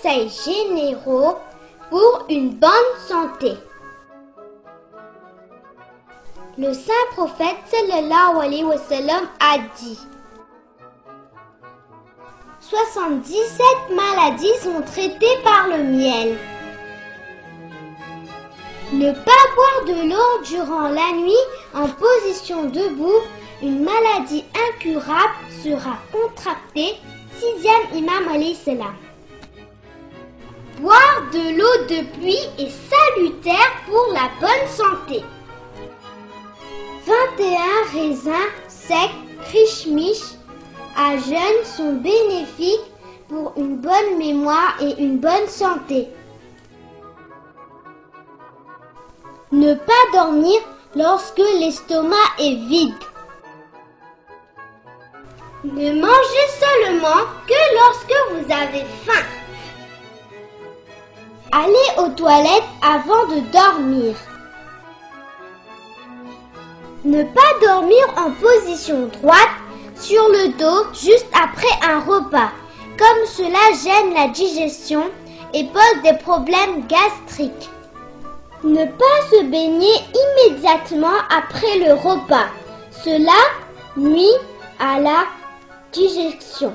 conseils généraux pour une bonne santé. Le saint prophète sallallahu alayhi wa sallam a dit: 77 maladies sont traitées par le miel. Ne pas boire de l'eau durant la nuit en position debout, une maladie incurable sera contractée. 6e imam alayhi salam. Boire de l'eau de pluie est salutaire pour la bonne santé. 21 raisins secs Krishmish à jeûne sont bénéfiques pour une bonne mémoire et une bonne santé. Ne pas dormir lorsque l'estomac est vide. Ne mangez seulement que lorsque vous avez faim. Allez aux toilettes avant de dormir. Ne pas dormir en position droite sur le dos juste après un repas, comme cela gêne la digestion et pose des problèmes gastriques. Ne pas se baigner immédiatement après le repas. Cela nuit à la digestion.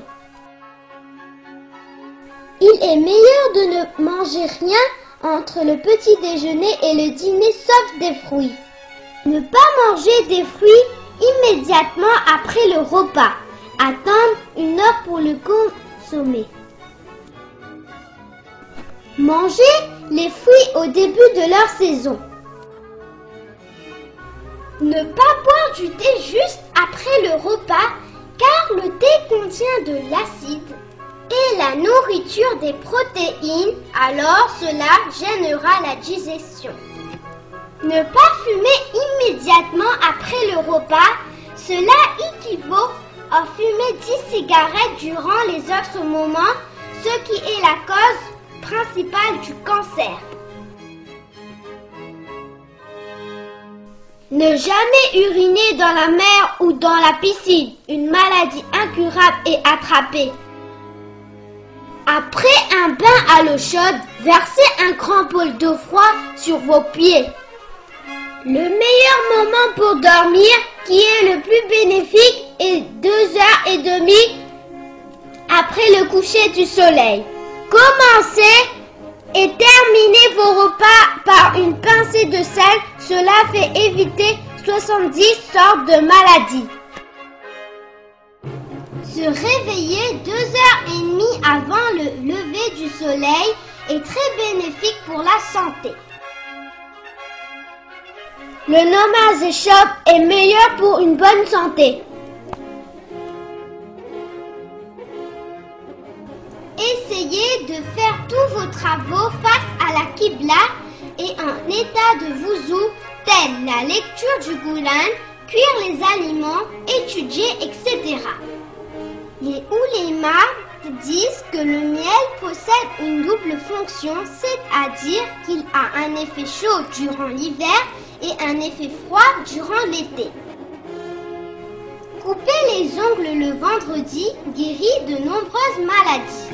Il est meilleur de ne manger rien entre le petit déjeuner et le dîner sauf des fruits. Ne pas manger des fruits immédiatement après le repas. Attendre 1 heure pour le consommer. Manger les fruits au début de leur saison. Ne pas boire du thé juste après le repas car le thé contient de l'acide et la nourriture des protéines, alors cela gênera la digestion. Ne pas fumer immédiatement après le repas, cela équivaut à fumer 10 cigarettes durant les heures au moment, ce qui est la cause principale du cancer. Ne jamais uriner dans la mer ou dans la piscine, une maladie incurable est attrapée. Après un bain à l'eau chaude, versez un grand bol d'eau froide sur vos pieds. Le meilleur moment pour dormir, qui est le plus bénéfique, est 2h30 après le coucher du soleil. Commencez et terminez vos repas par une pincée de sel. Cela fait éviter 70 sortes de maladies. Se réveiller 2h30 avant le lever du soleil est très bénéfique pour la santé. Le namaz échoppe est meilleur pour une bonne santé. Essayez de faire tous vos travaux face à la Qibla et en état de wuzu, tels la lecture du Coran, cuire les aliments, étudier, etc. Les oulémas disent que le miel possède une double fonction, c'est-à-dire qu'il a un effet chaud durant l'hiver et un effet froid durant l'été. Couper les ongles le vendredi guérit de nombreuses maladies.